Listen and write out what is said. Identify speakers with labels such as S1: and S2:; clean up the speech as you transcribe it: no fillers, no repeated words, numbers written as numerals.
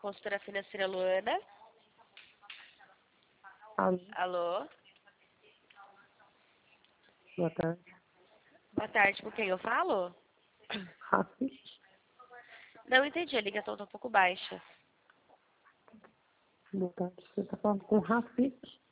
S1: consultora financeira Luana.
S2: Alô,
S1: Alô?
S2: boa tarde.
S1: Boa tarde, com quem eu falo?
S2: Rafik,
S1: Não entendi, a ligação tá um pouco baixa.
S2: boa tarde. Você está falando com Rafik?